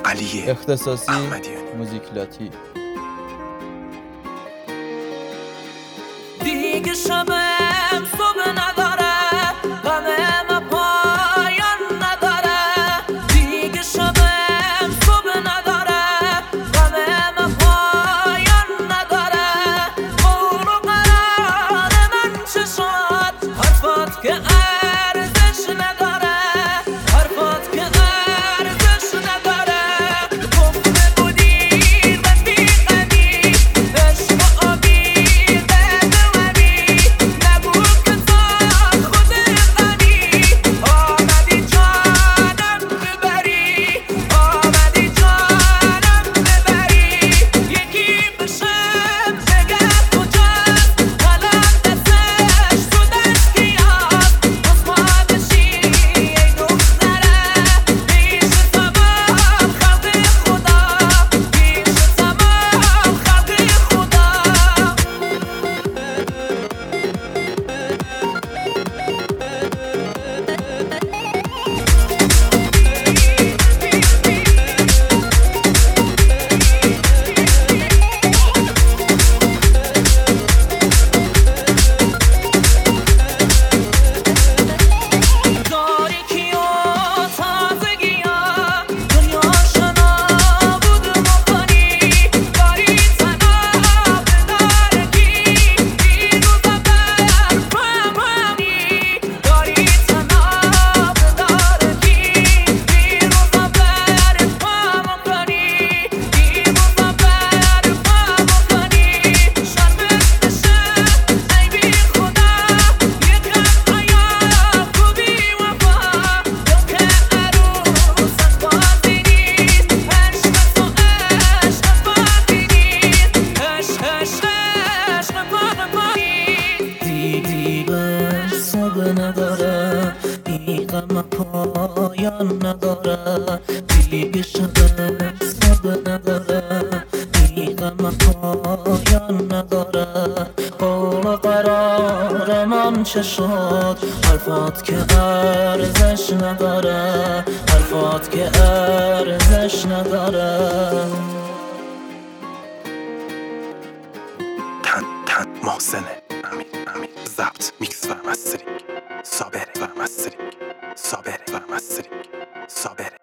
علی اختصاصی احمدیانی. موزیک لاتی. دیگه شبم صبح نداره، غمم پایان نداره. دیگه شبم صبح نداره، غمم پایان نداره. قول و قرار من چه شد، حرفات که ارزش نداره، حرفات که ارزش نداره. گفته بودی رفیقمی، عشق و آبی نداره، این غم پایان نداره. دیگه شبه صبح نداره، این غم پایان نداره. قول و قرار من چه شد، حرفات که ارزش نداره، حرفات که ارزش نداره. تن محسنه امیر ضبط میکس و مسترینگ صابره و مسترینگ صابره